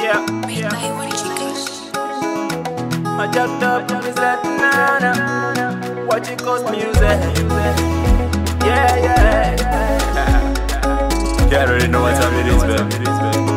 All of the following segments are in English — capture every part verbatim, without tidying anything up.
Yeah, yeah. I jacked up is that nana. What you call music? Yeah, yeah. You already know what time it is, baby.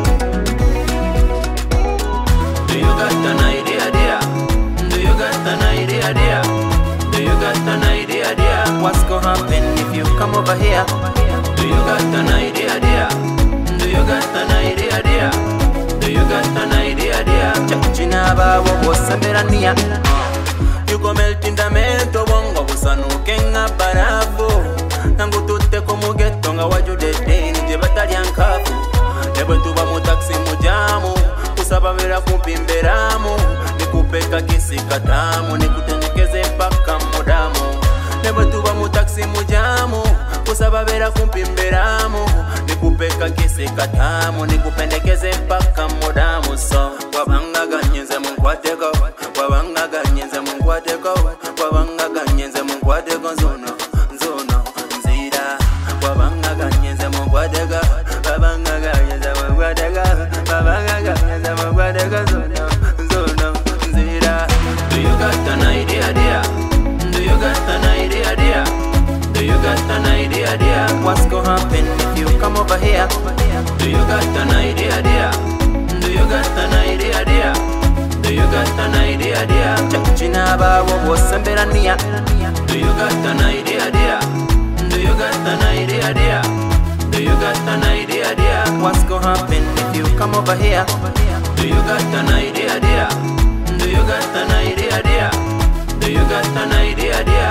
Do you got an idea, dear? Do you got an idea, dear? Do you got an idea, dear? What's gonna happen if you come over here? Do you got an idea, dear? Do you got an idea, dear? Do you got an idea, dear? Chachina bawo bosamberania. You go melt in the mento bongo busanukenga barafu. Nangu tutte komu getto nga wajudede nje batalya nkafu. Nebwe tuba mu taxi mujamu kusaba vera kumpimberamu nikupeka kisi katamu nikutendekeze mpaka mudamu. Nebwe tuba mu taxi mujamu kusaba vera kumpimberamu nikupeka kisi katamu nikupendekeze mpaka mudamu. So wabanga ganyenze munkwateko wabanga ganyenze munkwateko wabanga ganyenze munkwateko zono zono nzira wabanga ganyenze munkwateko wabanga ganyenze munkwateko wabanga ganyenze munkwateko zono zono nzira. Do you got an idea, dear? Do you got an idea, dear? Do you got an idea, dear? What's gonna happen if you come over here? Do you got an idea, dear? Do you got an idea, dear? Do you got an idea, dear? Chachina bawo bosamberania. Do you got an idea, dear? Do you got an idea, dear? Do you got an idea, dear? What's gonna happen if you come over here? Do you got an idea, dear? Do you got an idea, dear? Do you got an idea, dear?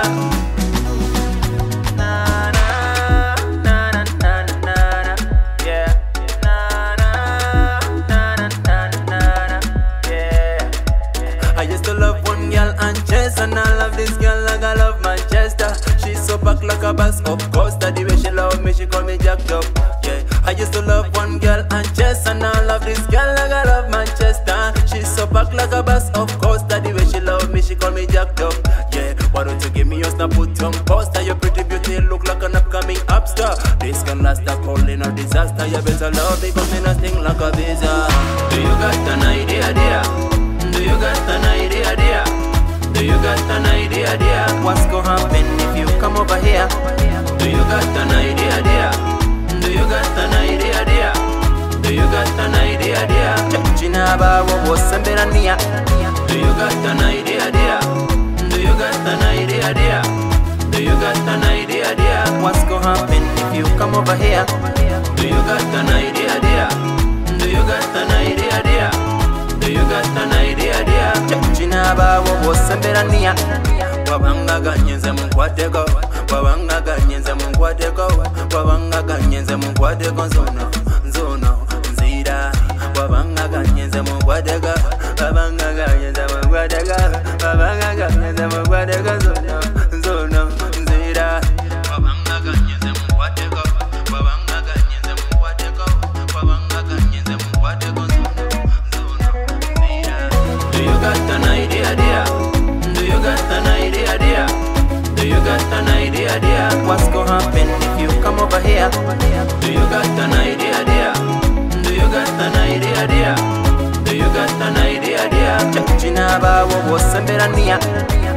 Na na na na na na, yeah. Na na na na na na, yeah. I used to love one girl Anchester, and I love this girl like I love Manchester. She's so back like a bus of Costa. The way she love me, she call me jacked up. Yeah. I used to love one girl Anchester, and I love this girl like I love Manchester. She's so back like a bus of Costa. The way she love me, she call me jacked up. Yeah. Why don't you give me your snap, put on poster? Your pretty beauty look like an upcoming up star. This can last a calling or disaster. You better love because me nothing like a visa. Do you got an idea, dear? Do you got an idea, dear? Do you got an idea, dear? What's gonna happen if you come over here? Do you got an idea, dear? Do you got an idea, dear? Do you got an idea, dear? Chachina bawo bosamberania. Do you got an idea, dear? Do you got an idea, dear? Do you got an idea, dear? What's gonna happen if you come over here? Do you got an idea, dear? Do you got an idea, dear? Do you got an idea, dear? Chachina bawo bosamberania. Wabanga ganyenze munkwateko wabanga ganyenze munkwateko wabanga ganyenze munkwateko zono zono nzira wabanga ganyenze munkwateko wabanga ganyenze munkwateko wabanga ganyenze munkwateko zono zono nzira wabanga ganyenze munkwateko wabanga ganyenze munkwateko wabanga ganyenze munkwateko zono zono nzira. Do you got an idea, dear? Do you got an idea, dear? Do you got an idea, dear? What's gonna happen if you come over here? Do you got an idea, dear? Do you got an idea, dear? Do you got an idea, dear? Chachina bawo bosamberania.